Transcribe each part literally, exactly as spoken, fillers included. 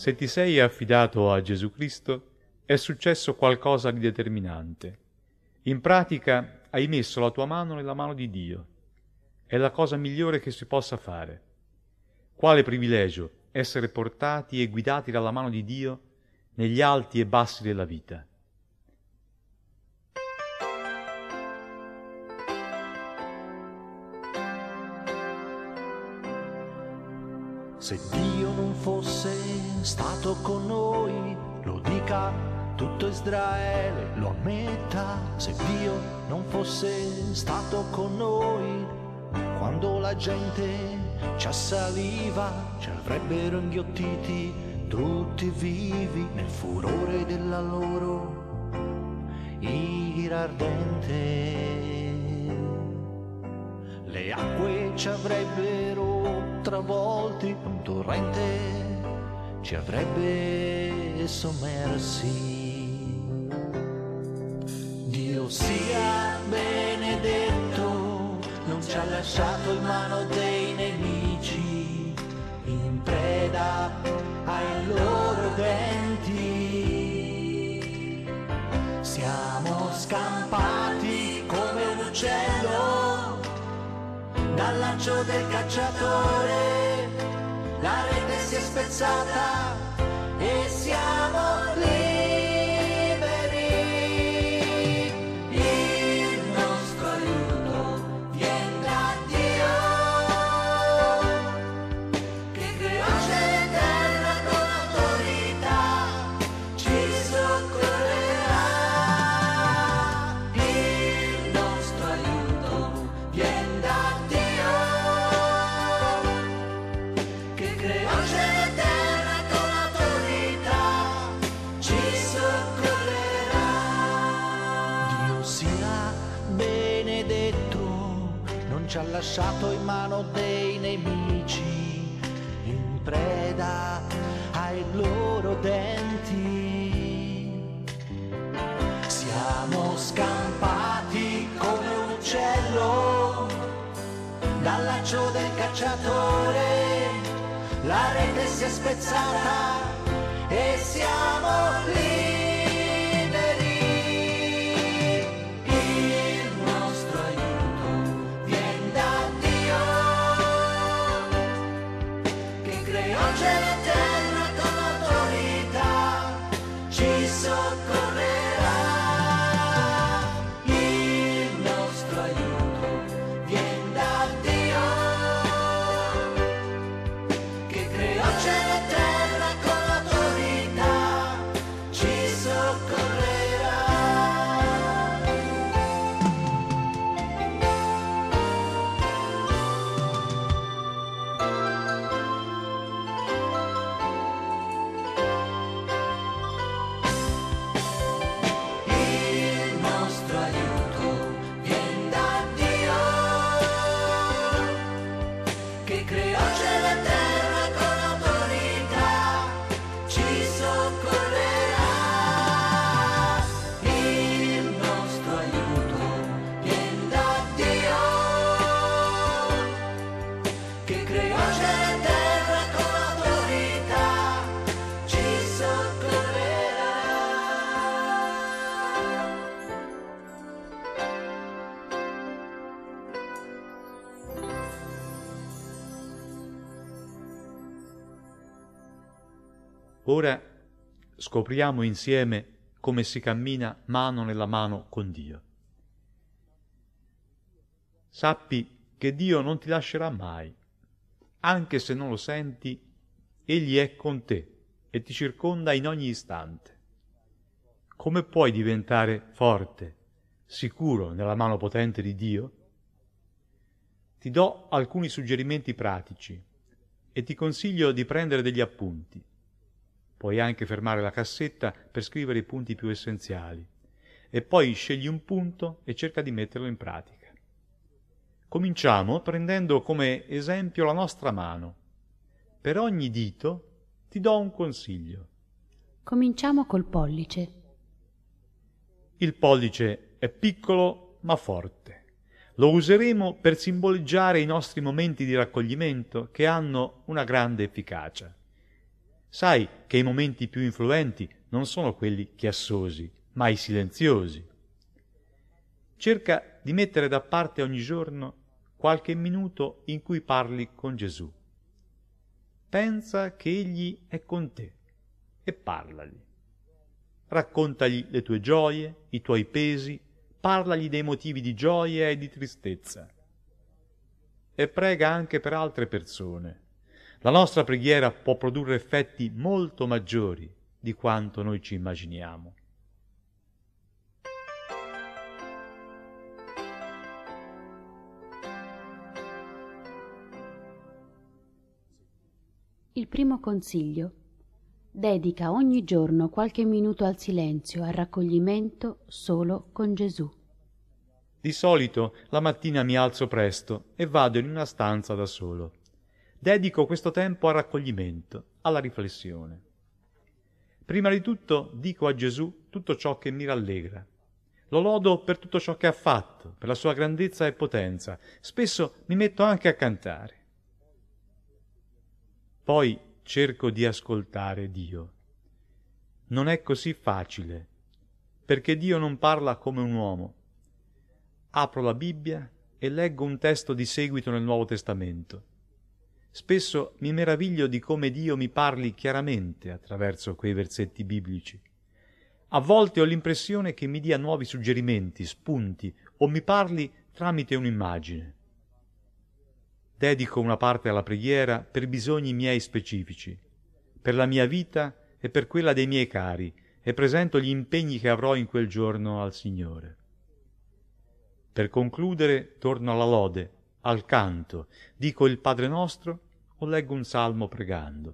Se ti sei affidato a Gesù Cristo, è successo qualcosa di determinante. In pratica hai messo la tua mano nella mano di Dio. È la cosa migliore che si possa fare. Quale privilegio essere portati e guidati dalla mano di Dio negli alti e bassi della vita. Se Dio non fosse stato con noi, lo dica tutto Israele, lo ammetta. Se Dio non fosse stato con noi, quando la gente ci assaliva, ci avrebbero inghiottiti tutti vivi nel furore della loro ira ardente. Le acque ci avrebbero travolti, un torrente ci avrebbe sommersi. Dio sia benedetto, non ci ha lasciato in mano dei nemici, in preda ai loro denti. Siamo scampati come un uccello dal lancio del cacciatore, la rete si è spezzata e siamo liberi. Il nostro aiuto viene da Dio, che creò cielo e terra con autorità, ci soccorrerà. Il nostro aiuto viene da Dio, ci ha lasciato in mano dei nemici, in preda ai loro denti. Siamo scampati come un uccello dal lancio del cacciatore, la rete si è spezzata e siamo liberi. Ora scopriamo insieme come si cammina mano nella mano con Dio. Sappi che Dio non ti lascerà mai. Anche se non lo senti, Egli è con te e ti circonda in ogni istante. Come puoi diventare forte, sicuro nella mano potente di Dio? Ti do alcuni suggerimenti pratici e ti consiglio di prendere degli appunti. Puoi anche fermare la cassetta per scrivere i punti più essenziali e poi scegli un punto e cerca di metterlo in pratica. Cominciamo prendendo come esempio la nostra mano. Per ogni dito ti do un consiglio. Cominciamo col pollice. Il pollice è piccolo ma forte. Lo useremo per simboleggiare i nostri momenti di raccoglimento che hanno una grande efficacia. Sai che i momenti più influenti non sono quelli chiassosi, ma i silenziosi. Cerca di mettere da parte ogni giorno qualche minuto in cui parli con Gesù. Pensa che Egli è con te e parlagli. Raccontagli le tue gioie, i tuoi pesi, parlagli dei motivi di gioia e di tristezza. E prega anche per altre persone. La nostra preghiera può produrre effetti molto maggiori di quanto noi ci immaginiamo. Il primo consiglio. Dedica ogni giorno qualche minuto al silenzio, al raccoglimento solo con Gesù. Di solito la mattina mi alzo presto e vado in una stanza da solo. Dedico questo tempo al raccoglimento, alla riflessione. Prima di tutto dico a Gesù tutto ciò che mi rallegra. Lo lodo per tutto ciò che ha fatto, per la sua grandezza e potenza. Spesso mi metto anche a cantare. Poi cerco di ascoltare Dio. Non è così facile, perché Dio non parla come un uomo. Apro la Bibbia e leggo un testo di seguito nel Nuovo Testamento. Spesso mi meraviglio di come Dio mi parli chiaramente attraverso quei versetti biblici. A volte ho l'impressione che mi dia nuovi suggerimenti, spunti, o mi parli tramite un'immagine. Dedico una parte alla preghiera per bisogni miei specifici, per la mia vita e per quella dei miei cari, e presento gli impegni che avrò in quel giorno al Signore. Per concludere, torno alla lode, al canto, dico il Padre Nostro o leggo un salmo pregando.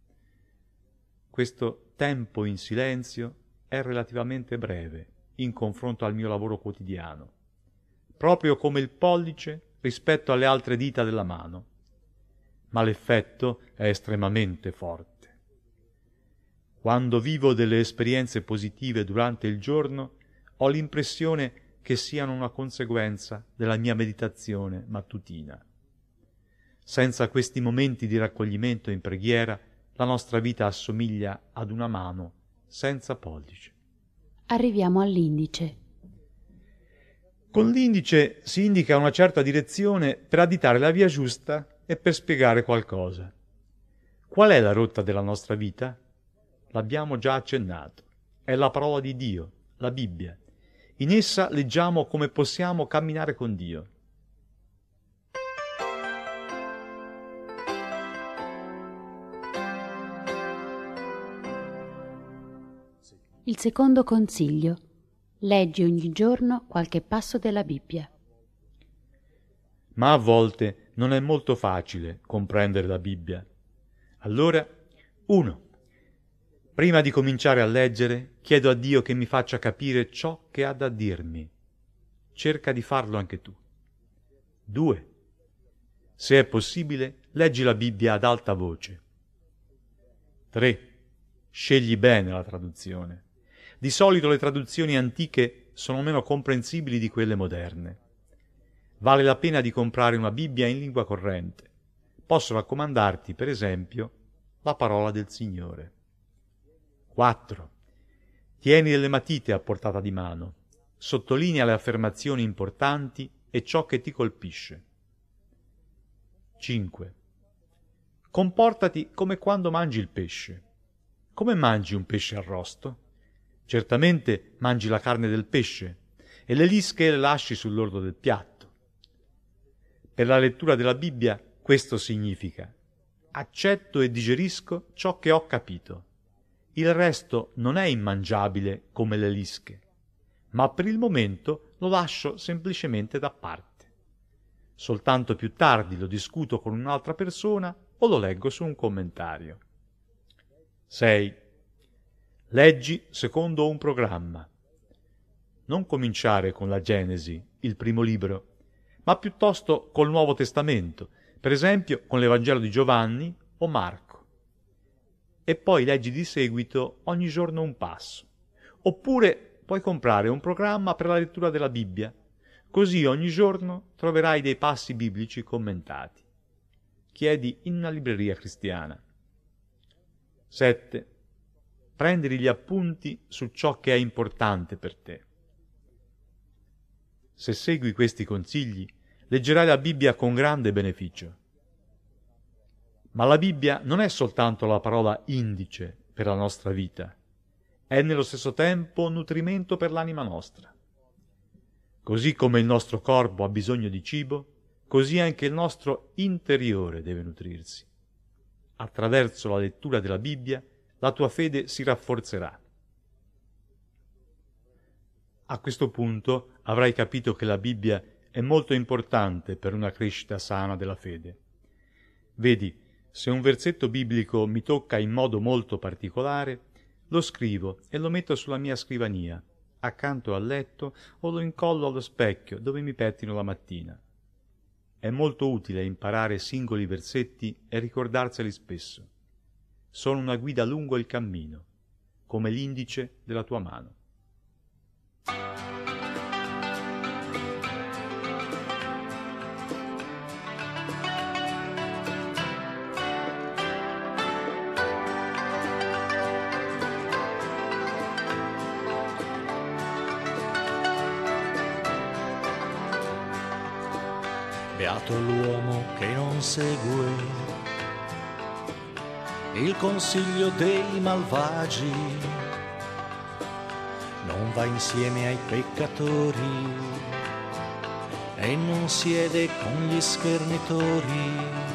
Questo tempo in silenzio è relativamente breve in confronto al mio lavoro quotidiano, proprio come il pollice rispetto alle altre dita della mano, ma l'effetto è estremamente forte. Quando vivo delle esperienze positive durante il giorno, ho l'impressione che siano una conseguenza della mia meditazione mattutina. Senza questi momenti di raccoglimento in preghiera, la nostra vita assomiglia ad una mano senza pollice. Arriviamo all'indice. Con l'indice si indica una certa direzione per additare la via giusta e per spiegare qualcosa. Qual è la rotta della nostra vita? L'abbiamo già accennato. È la parola di Dio, la Bibbia. In essa leggiamo come possiamo camminare con Dio. Il secondo consiglio. Leggi ogni giorno qualche passo della Bibbia. Ma a volte non è molto facile comprendere la Bibbia. Allora, uno. Prima di cominciare a leggere, chiedo a Dio che mi faccia capire ciò che ha da dirmi. Cerca di farlo anche tu. Due. Se è possibile, leggi la Bibbia ad alta voce. Tre. Scegli bene la traduzione. Di solito le traduzioni antiche sono meno comprensibili di quelle moderne. Vale la pena di comprare una Bibbia in lingua corrente. Posso raccomandarti, per esempio, la parola del Signore. quattro. Tieni delle matite a portata di mano. Sottolinea le affermazioni importanti e ciò che ti colpisce. cinque. Comportati come quando mangi il pesce. Come mangi un pesce arrosto? Certamente mangi la carne del pesce e le lische le lasci sull'orlo del piatto. Per la lettura della Bibbia questo significa: accetto e digerisco ciò che ho capito. Il resto non è immangiabile come le lische, ma per il momento lo lascio semplicemente da parte. Soltanto più tardi lo discuto con un'altra persona o lo leggo su un commentario. sei. Leggi secondo un programma. Non cominciare con la Genesi, il primo libro, ma piuttosto col Nuovo Testamento, per esempio con l'Evangelo di Giovanni o Marco. E poi leggi di seguito ogni giorno un passo. Oppure puoi comprare un programma per la lettura della Bibbia, così ogni giorno troverai dei passi biblici commentati. Chiedi in una libreria cristiana. sette. Prendere gli appunti su ciò che è importante per te. Se segui questi consigli, leggerai la Bibbia con grande beneficio. Ma la Bibbia non è soltanto la parola indice per la nostra vita, è nello stesso tempo nutrimento per l'anima nostra. Così come il nostro corpo ha bisogno di cibo, così anche il nostro interiore deve nutrirsi. Attraverso la lettura della Bibbia la tua fede si rafforzerà. A questo punto avrai capito che la Bibbia è molto importante per una crescita sana della fede. Vedi, se un versetto biblico mi tocca in modo molto particolare, lo scrivo e lo metto sulla mia scrivania, accanto al letto, o lo incollo allo specchio dove mi pettino la mattina. È molto utile imparare singoli versetti e ricordarseli spesso. Sono una guida lungo il cammino, come l'indice della tua mano. Beato l'uomo che non segue il consiglio dei malvagi, non va insieme ai peccatori e non siede con gli schernitori,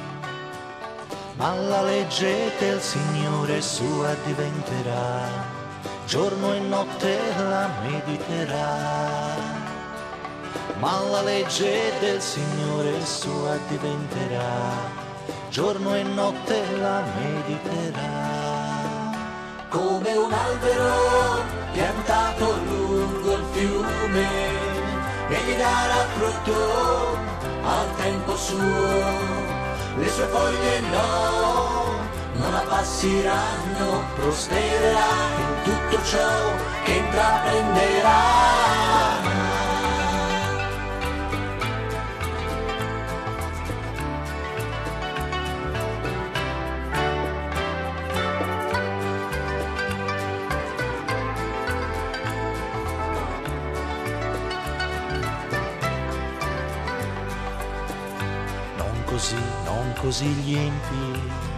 ma la legge del Signore sua diventerà, giorno e notte la mediterà. Ma la legge del Signore sua diventerà, giorno e notte la mediterà. Come un albero piantato lungo il fiume, e gli darà frutto al tempo suo, le sue foglie no, non appassiranno, prospererà in tutto ciò che intraprenderà. Così, non così gli empi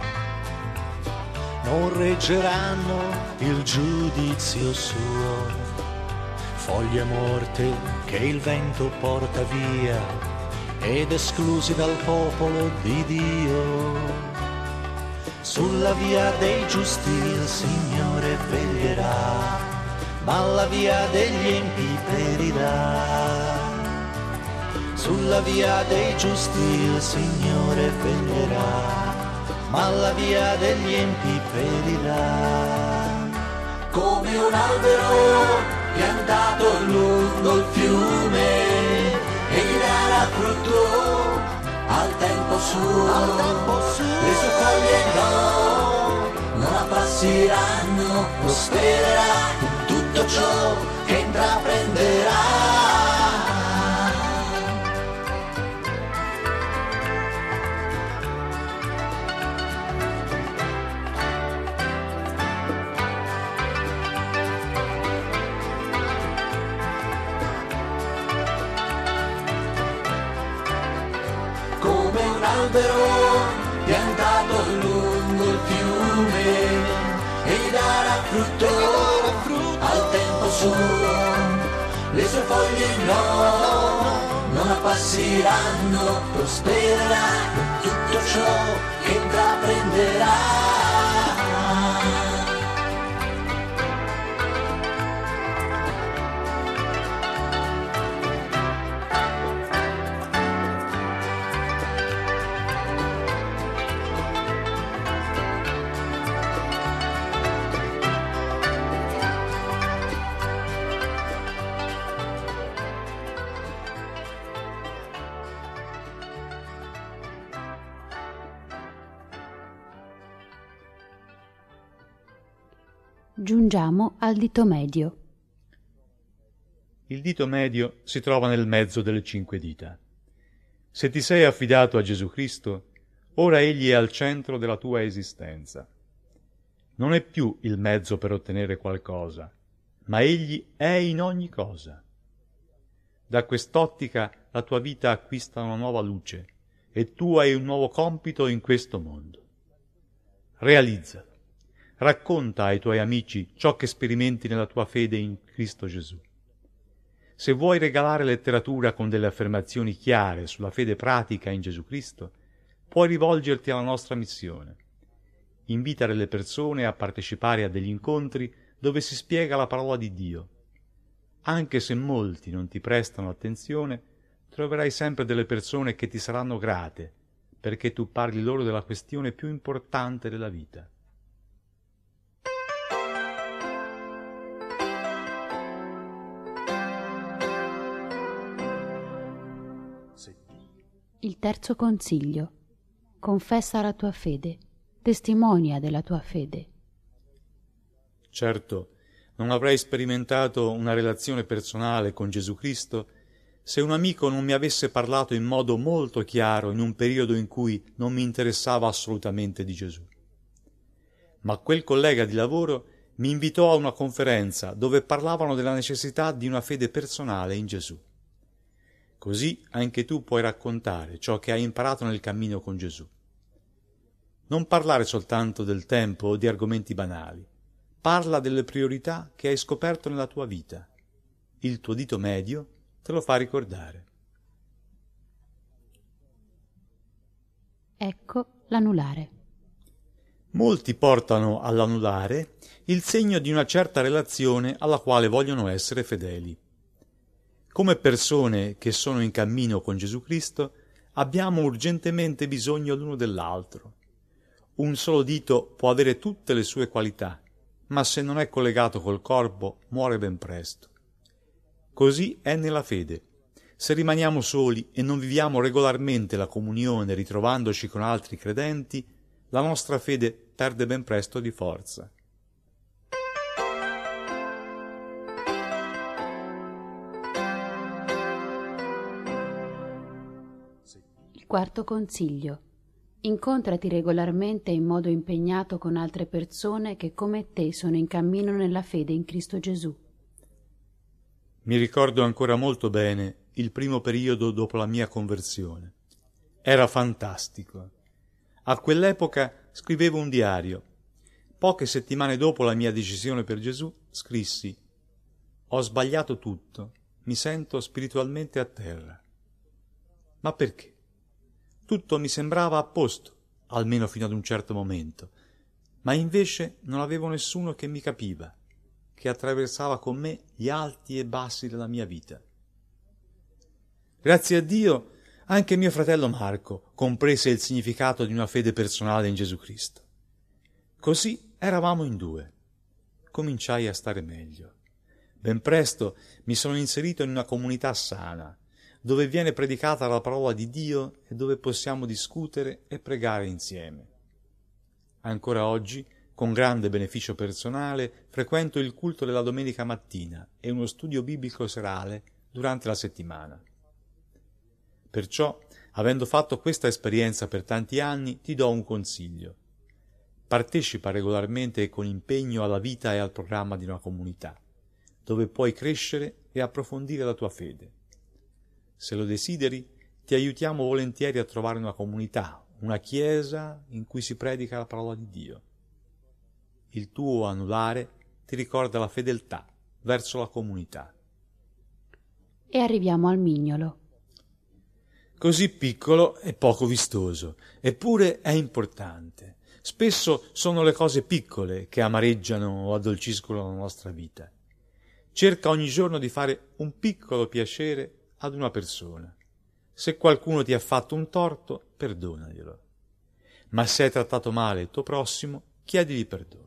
non reggeranno il giudizio suo, foglie morte che il vento porta via ed esclusi dal popolo di Dio. Sulla via dei giusti il Signore veglierà, ma la via degli empi perirà. Sulla via dei giusti il Signore veglierà, ma la via degli empi perirà. Come un albero piantato lungo il fiume, e gli darà frutto al tempo suo, al tempo suo. Le sue foglie no, non appassiranno, prospererà in tutto ciò che intraprenderà. Albero piantato lungo il fiume, e gli darà frutto, al tempo suo, le sue foglie no, non appassiranno, prospererà in tutto ciò che intraprenderà. Giungiamo al dito medio. Il dito medio si trova nel mezzo delle cinque dita. Se ti sei affidato a Gesù Cristo, ora Egli è al centro della tua esistenza. non è più il mezzo per ottenere qualcosa, ma egli è in ogni cosa. Da quest'ottica la tua vita acquista una nuova luce e tu hai un nuovo compito in questo mondo. Realizzalo. Racconta ai tuoi amici ciò che sperimenti nella tua fede in Cristo Gesù. Se vuoi regalare letteratura con delle affermazioni chiare sulla fede pratica in Gesù Cristo, puoi rivolgerti alla nostra missione. Invitare le persone a partecipare a degli incontri dove si spiega la parola di Dio. Anche se molti non ti prestano attenzione, troverai sempre delle persone che ti saranno grate, perché tu parli loro della questione più importante della vita. Il terzo consiglio. Confessa la tua fede, testimonia della tua fede. Certo, non avrei sperimentato una relazione personale con Gesù Cristo se un amico non mi avesse parlato in modo molto chiaro in un periodo in cui non mi interessava assolutamente di Gesù. Ma quel collega di lavoro mi invitò a una conferenza dove parlavano della necessità di una fede personale in Gesù. Così anche tu puoi raccontare ciò che hai imparato nel cammino con Gesù. Non parlare soltanto del tempo o di argomenti banali. Parla delle priorità che hai scoperto nella tua vita. Il tuo dito medio te lo fa ricordare. Ecco l'anulare. Molti portano all'anulare il segno di una certa relazione alla quale vogliono essere fedeli. Come persone che sono in cammino con Gesù Cristo, abbiamo urgentemente bisogno l'uno dell'altro. Un solo dito può avere tutte le sue qualità, ma se non è collegato col corpo muore ben presto. Così è nella fede. Se rimaniamo soli e non viviamo regolarmente la comunione ritrovandoci con altri credenti, la nostra fede perde ben presto di forza. Il quarto consiglio. Incontrati regolarmente in modo impegnato con altre persone che come te sono in cammino nella fede in Cristo Gesù. Mi ricordo ancora molto bene il primo periodo dopo la mia conversione. Era fantastico. A quell'epoca scrivevo un diario. Poche settimane dopo la mia decisione per Gesù scrissi: «Ho sbagliato tutto, mi sento spiritualmente a terra». Ma perché? Tutto mi sembrava a posto, almeno fino ad un certo momento, ma invece non avevo nessuno che mi capiva, che attraversava con me gli alti e bassi della mia vita. Grazie a Dio, anche mio fratello Marco comprese il significato di una fede personale in Gesù Cristo. Così eravamo in due. Cominciai a stare meglio. Ben presto mi sono inserito in una comunità sana, dove viene predicata la parola di Dio e dove possiamo discutere e pregare insieme. Ancora oggi, con grande beneficio personale, frequento il culto della domenica mattina e uno studio biblico serale durante la settimana. Perciò, avendo fatto questa esperienza per tanti anni, ti do un consiglio. Partecipa regolarmente e con impegno alla vita e al programma di una comunità, dove puoi crescere e approfondire la tua fede. Se lo desideri, ti aiutiamo volentieri a trovare una comunità, una chiesa in cui si predica la parola di Dio. Il tuo anulare ti ricorda la fedeltà verso la comunità. E arriviamo al mignolo. Così piccolo e poco vistoso, eppure è importante. Spesso sono le cose piccole che amareggiano o addolciscono la nostra vita. Cerca ogni giorno di fare un piccolo piacere ad una persona. Se qualcuno ti ha fatto un torto, perdonaglielo. Ma se hai trattato male il tuo prossimo, chiedigli perdono.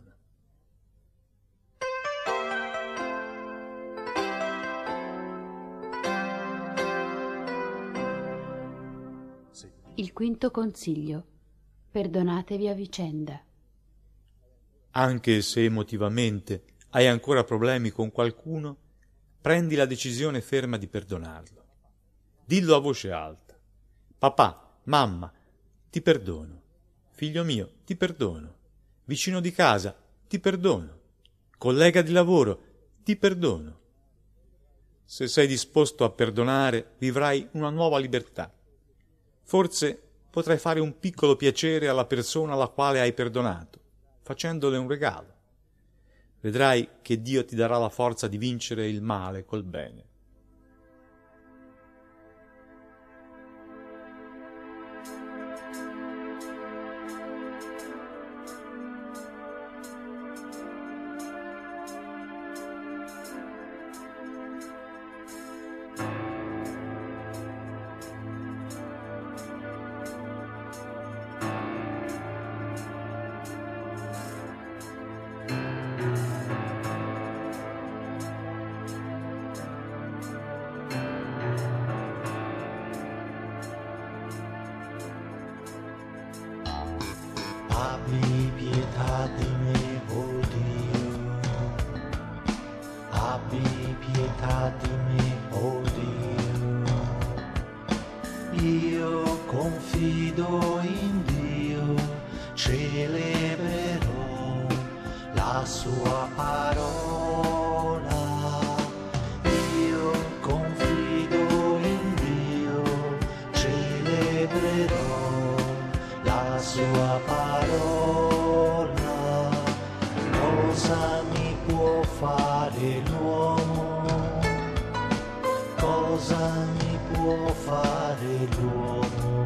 Il quinto consiglio. Perdonatevi a vicenda. Anche se emotivamente hai ancora problemi con qualcuno, prendi la decisione ferma di perdonarlo. Dillo a voce alta: papà, mamma, ti perdono. Figlio mio, ti perdono. Vicino di casa, ti perdono. Collega di lavoro, ti perdono. Se sei disposto a perdonare, vivrai una nuova libertà. Forse potrai fare un piccolo piacere alla persona alla quale hai perdonato, facendole un regalo. Vedrai che Dio ti darà la forza di vincere il male col bene. Abbi pietà di me, oh Dio, abbi pietà di me, oh Dio. Io confido in Dio, celebrerò la sua parola. Io confido in Dio, celebrerò la sua parola. Cosa mi può fare l'uomo? Cosa mi può fare l'uomo?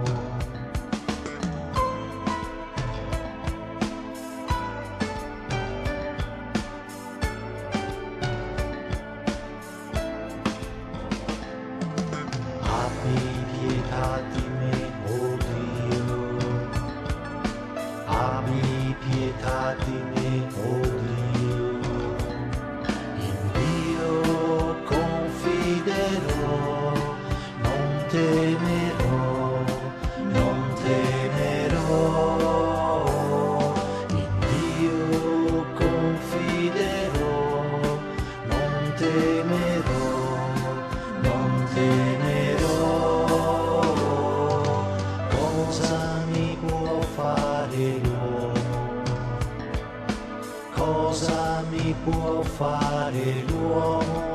Abbi pietà di me, oh Dio, abbi pietà di me, oh Dio. In Dio confiderò, non temerò, non temerò. In Dio confiderò, non temerò, non temerò. Cosa mi può fare l'uomo? Cosa mi può fare l'uomo?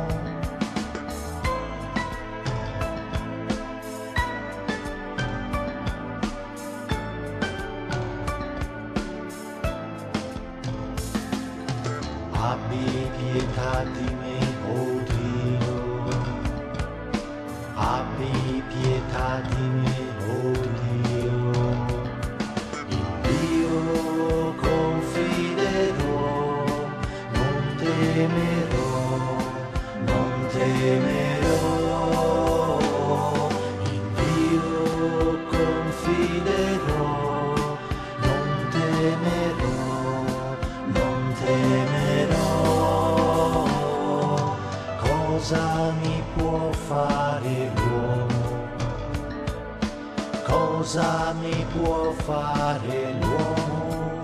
Abbi pietà di me, oh Dio, abbi pietà di me, oh Dio. In Dio confiderò, non temerò, non temerò. In Dio confiderò, non temerò, non temerò. Cosa mi può fare l'uomo? Cosa mi può fare l'uomo?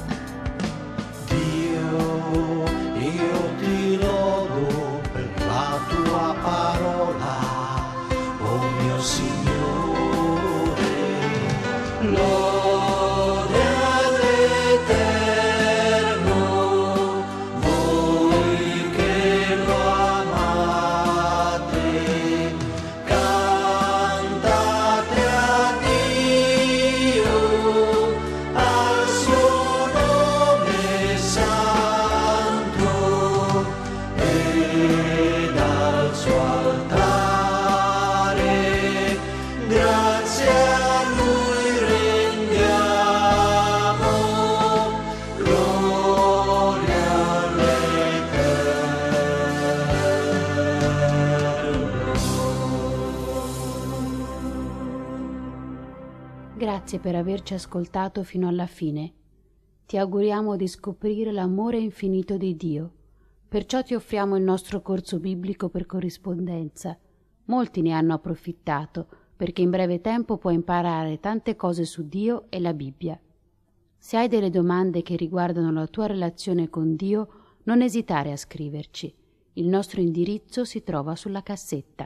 Dio, io ti lodo per la tua parola, oh mio Signore. Lode all'Eterno, voi che lo amate, cantate a Dio, al suo nome santo, ed al suo altare, grazie a Lui rendiamo, gloria all'Eterno. Grazie per averci ascoltato fino alla fine. Ti auguriamo di scoprire l'amore infinito di Dio. Perciò ti offriamo il nostro corso biblico per corrispondenza. Molti ne hanno approfittato, perché in breve tempo puoi imparare tante cose su Dio e la Bibbia. Se hai delle domande che riguardano la tua relazione con Dio, non esitare a scriverci. Il nostro indirizzo si trova sulla cassetta.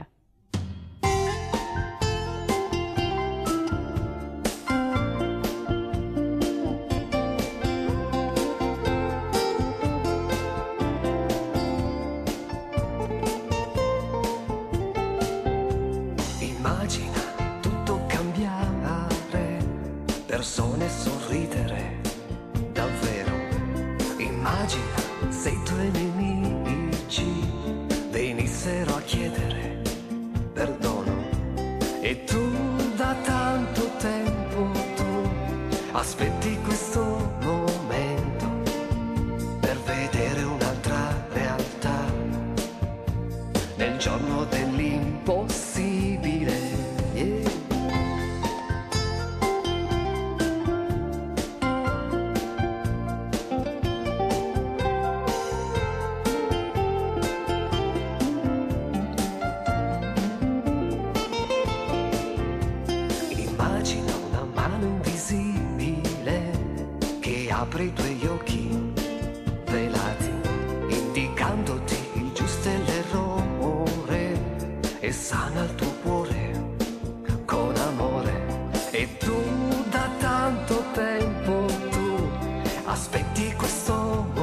persone sorridere, davvero. Immagina se i tuoi nemici venissero a chiedere perdono e tu da tanto tempo tu aspetti questo momento per vedere un'altra realtà nel giorno dell'impossibile. Yeah. Immagina una mano invisibile che apre i tuoi occhi velati, indicandoti il giusto e l'errore, e sana il tuo cuore con amore. E tu da tanto tempo tu aspetti questo